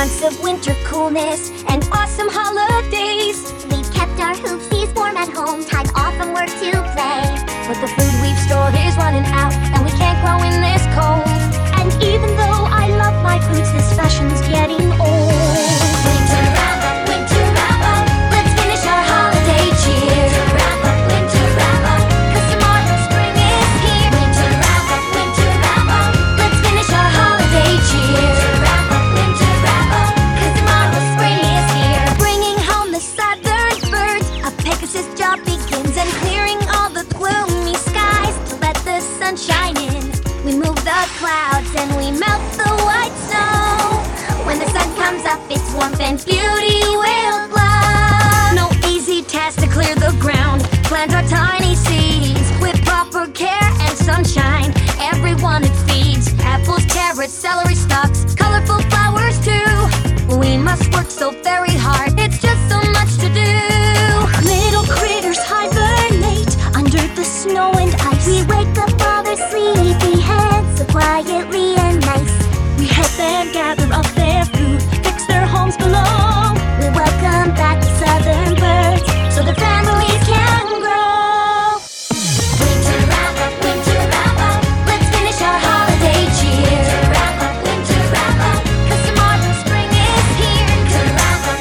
months of winter coolness and awesome holidays. We've kept our hoopsies warm at home, time off from work to play. But the food we've stored is running out, and we can't grow in this cold. And even though I love my fruits, this fashion's getting old. Winter wrap up, let's finish our holiday cheer. Winter wrap up, 'cause tomorrow spring is here. Winter wrap up, let's finish our holiday cheer. Winter wrap up, 'cause tomorrow spring is here. Bringing home the southern birds, a Pegasus job begins, and clearing all the gloomy skies to let the sun shine in. We move the clouds and we melt the white snow. When the sun comes up, its warmth and beauty will glow. No easy task to clear the ground. Plant our tiny seeds with proper care and sunshine. Everyone it feeds. Apples, carrots, celery stalks, colorful flowers too. We must work so very hard. It's just so much to do. Little critters hibernate under the snow and ice. We wake up all their sleepy heads so quietly and nice. We help them gather up their food, fix their homes below. We welcome back the southern birds so their families can grow. Winter wrap up, let's finish our holiday cheer. Winter wrap up, 'cause tomorrow spring is here. Winter wrap up,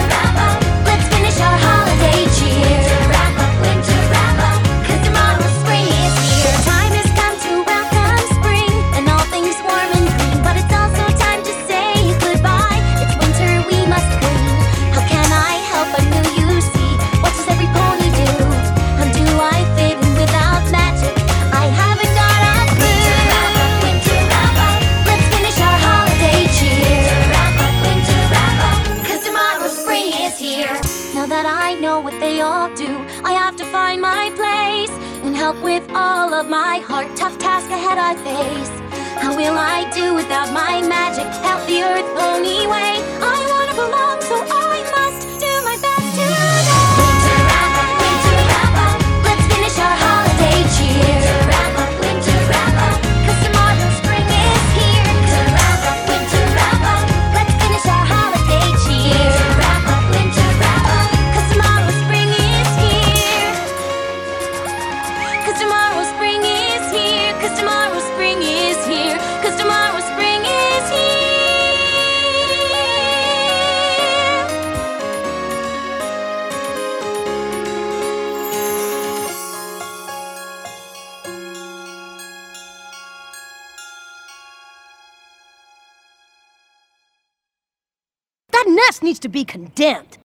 let's finish our holiday cheer. Winter wrap up, 'cause tomorrow spring is here. Time has come to welcome spring and all things warm and green, but it's also time to say goodbye. It's winter, we must clean. How can I help but knew you see? What does every pony do? How do I fit in without magic? I haven't got a clue. Winter wrap up, let's finish our holiday cheer. Winter wrap up, 'cause tomorrow spring is here. Now that I know what they all do, I have to find my place and help with all of my heart. Tough task ahead I face. How will I do without my magic? Help the earth anyway. I wanna belong, so I must do my best today. Winter wrap up, let's finish our holiday cheer. Winter wrap up, 'cause tomorrow spring is here. Winter wrap up, let's finish our holiday cheer. Winter wrap up, 'cause tomorrow spring is here. 'Cause tomorrow spring is here. 'Cause tomorrow spring is here. 'Cause tomorrow spring is here. That nest needs to be condemned.